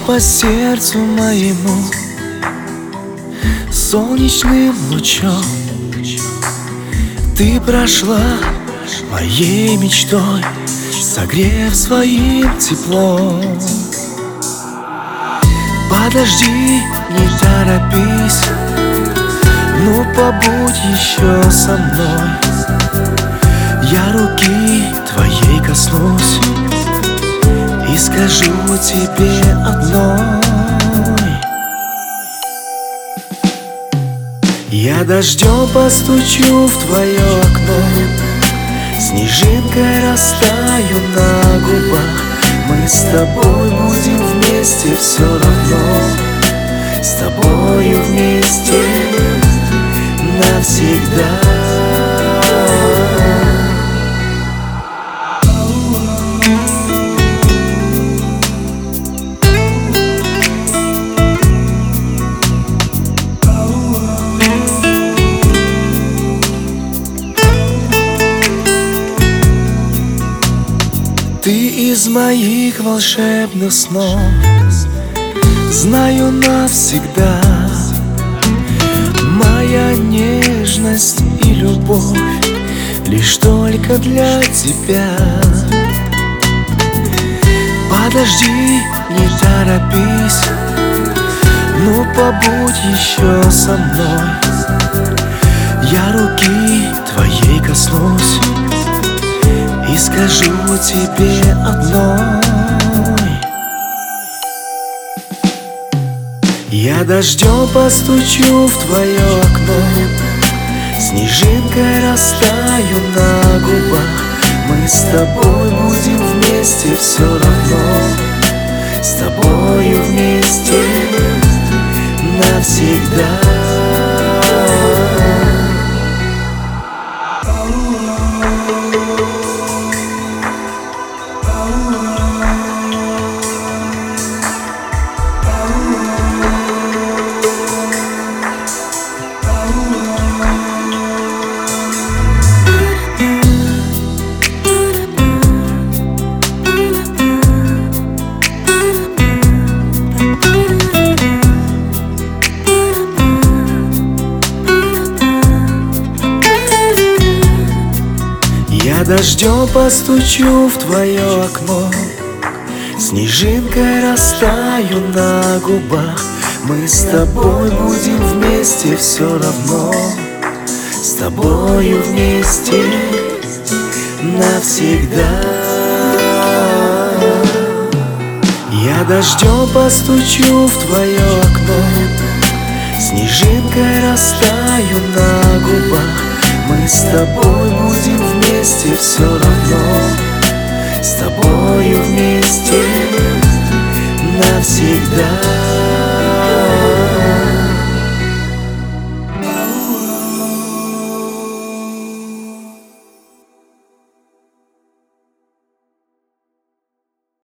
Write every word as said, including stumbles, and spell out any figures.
по сердцу моему солнечным лучом. Ты прошла моей мечтой, согрев своим теплом. Подожди, не торопись, ну побудь еще со мной. Я руки твоей коснусь и скажу тебе одной: я дождем постучу в твое окно, снежинкой растаю на губах. Мы с тобой будем вместе все равно, с тобою вместе навсегда. Ты из моих волшебных снов, знаю навсегда. Моя нежность и любовь лишь только для тебя. Подожди, не торопись, ну побудь еще со мной. Я руки твоей коснусь и скажу тебе одной: я дождем постучу в твое окно, снежинкой растаю на губах. Мы с тобой будем вместе все равно, с тобою вместе навсегда. Я дождем постучу в твое окно, снежинкой растаю на губах. Мы с тобой будем вместе все равно, с тобою вместе навсегда. Я дождем постучу в твое окно, снежинкой растаю на губах. Мы с тобой будем вместе все равно,